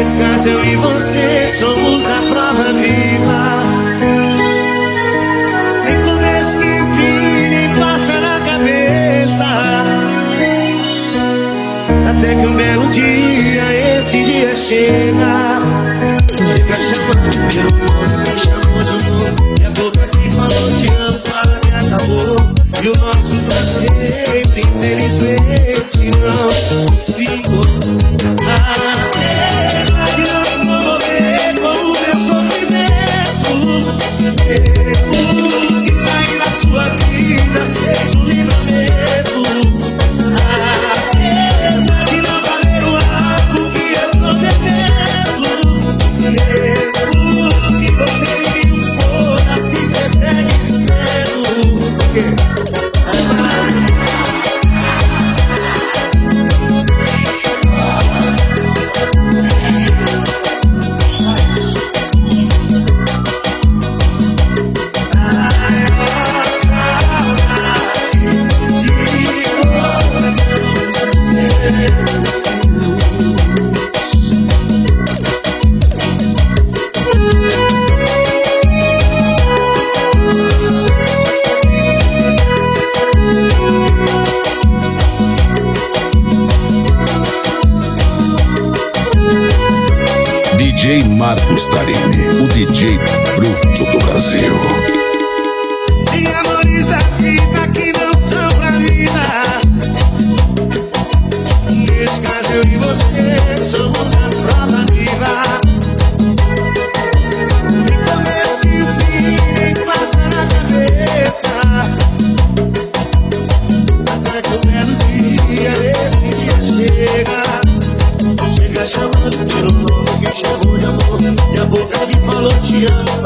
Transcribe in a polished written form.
Nesse caso eu e você somos a prova viva. Nem começo nem fim, nem passa na cabeça. Até que um belo dia, esse dia chega. Chega chamando de amor, me chamou de amor. E a boca que falou te amo, fala que acabou. E o nosso pra sempre, infelizmente, não ficou. E nós vamos morrer com o meu sofrimento. Mesmo que sair da sua vida seja um livramento. Apesar de não valer o álcool que eu tô bebendo. Mesmo que você me foda-se, cê segue sendo. DJ Marcos Tarini, o DJ bruto do Brasil. Tem amores da vida que não são pra vida. Nesse caso eu e você somos a prova viva. Nem começo nem fim, nem passa na cabeça. Até que o belo dia, esse dia chega. Chega chamando de novo, que chamou de amor. E a boca que falou te amo